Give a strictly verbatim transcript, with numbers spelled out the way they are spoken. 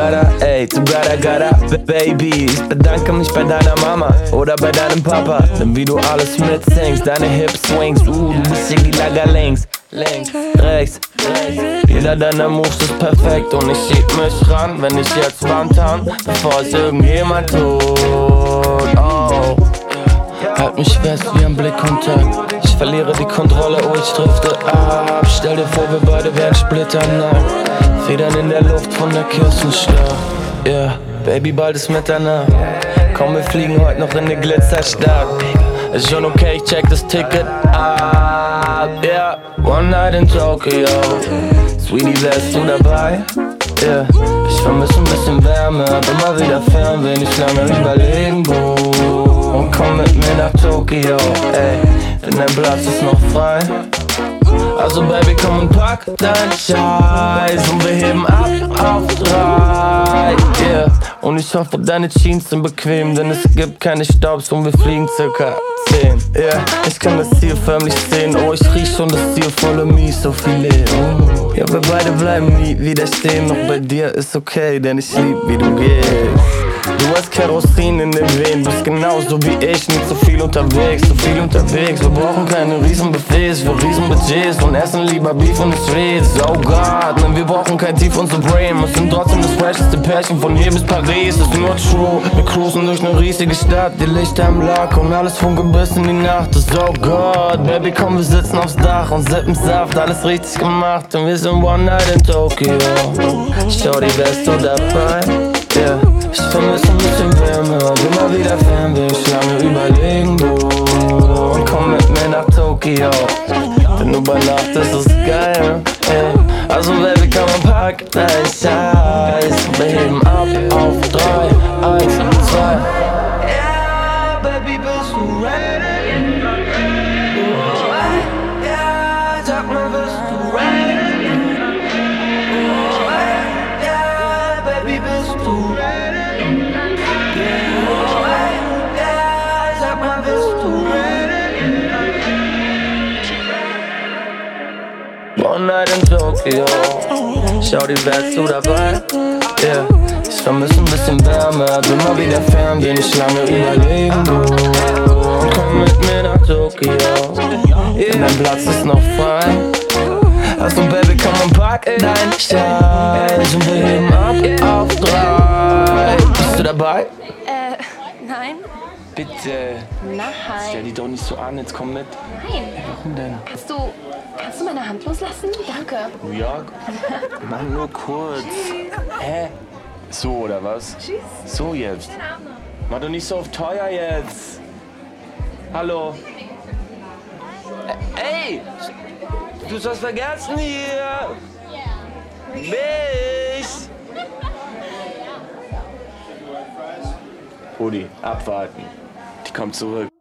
gotta, ey, du gotta, gotta, Baby. Ich bedanke mich bei deiner Mama oder bei deinem Papa, denn wie du alles mitsingst, deine Hips swings, uh, du bist Iggy Laga links, links, rechts, rechts. Jeder deiner Moves ist perfekt und ich schieb mich ran, wenn ich jetzt wandern, bevor es irgendjemand tut. Oh, halt mich fest wie ein Blickkontakt. Ich verliere die Kontrolle, oh ich drifte ab. Stell dir vor, wir beide wären splitternackt. Federn in der Luft von der Kirchenstadt. Yeah, Baby, bald ist Mitternacht. Komm, wir fliegen heute noch in die Glitzerstadt. Ist schon okay, ich check das Ticket ab. Yeah, one night in Tokyo. Sweetie, wärst du dabei? Yeah, ich vermisse ein bisschen Wärme, hab immer wieder Fernweh, nicht lange überlegen, Boo. Und komm mit mir nach Tokio, ey, denn dein Platz ist noch frei. Also Baby, komm und pack dein Scheiß und wir heben ab auf drei, yeah. Und ich hoffe, deine Jeans sind bequem, denn es gibt keine Staubs und wir fliegen circa zehn, yeah. Ich kann das Ziel förmlich sehen, oh ich riech schon das Ziel volle Mies, so viel oh. Ja, wir beide bleiben nie wieder stehen, doch bei dir ist okay, denn ich lieb, wie du gehst. Du hast Kerosin in den Venen, bist genauso wie ich, nicht so viel unterwegs, so viel unterwegs. Wir brauchen keine Riesenbuffets für Riesenbudgets und essen lieber Beef und es weht. Oh Gott, nein, wir brauchen kein Tief und Supreme. Es sind trotzdem das fresheste Pärchen von hier bis Paris. Ist nur true, wir cruisen durch eine riesige Stadt, die Lichter im Lack und alles funke bis in die Nacht. Ist oh Gott, Baby, komm, wir sitzen aufs Dach und sippen Saft, alles richtig gemacht und wir sind one night in Tokio. Schau, die wärst du dabei? Yeah. Ich vermisse ein bisschen Wärme, hab immer wieder Fernweh, ich lange überlegen, du. Und komm mit mir nach Tokio, denn nur bei Nacht ist es geil, ey. Also Baby, komm und pack dein Scheiß. Wir heben ab auf drei, eins, zwei. Yeah, Baby, bist du ready? Yeah, sag mal, bist du ready? Yeah, Baby, bist du ready? One night in Tokio. Schau, die wärst du dabei? Yeah. Ich vermisse ein bisschen Wärme, hab immer wieder Fernweh, nicht lange überlegen, du. Und komm mit mir nach Tokio, denn dein Platz ist noch frei. Also Baby, komm und pack dein Scheiß und wir heben ab auf drei. Bist du dabei? Äh, nein. Bitte. Nein. Stell dich doch nicht so an, jetzt komm mit. Nein. Warum denn? Kannst du, kannst du meine Hand loslassen? Danke. Ja, mach nur kurz. Hä? So oder was? Tschüss. So jetzt. Mach doch nicht so auf teuer jetzt. Hallo. Ey! Du hast was vergessen hier. Bis. Rudi, abwarten. Die kommt zurück.